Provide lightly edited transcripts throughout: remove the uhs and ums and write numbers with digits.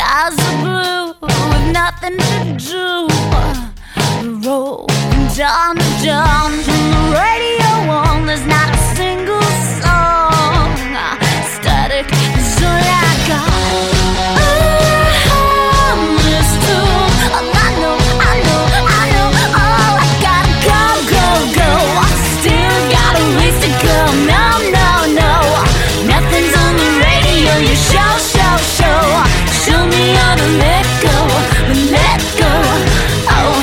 skies are blue with nothing to do. Rolling down the dawn from the radio on. There's not a single song. Static is all I got. This too. I know. Oh, I gotta go. I still got a ways to go. No. Nothing's on the radio. You show. Show me how to let go. Oh.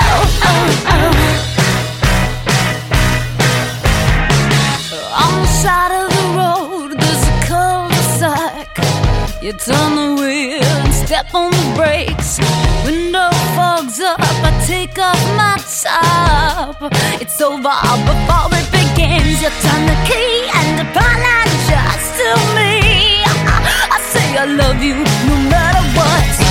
On the side of the road, there's a cul-de-sac. You turn the wheel and step on the brakes. Window fogs up, I take off my top. It's over before it begins. You turn the key and apologize to me. I say I love you no matter what.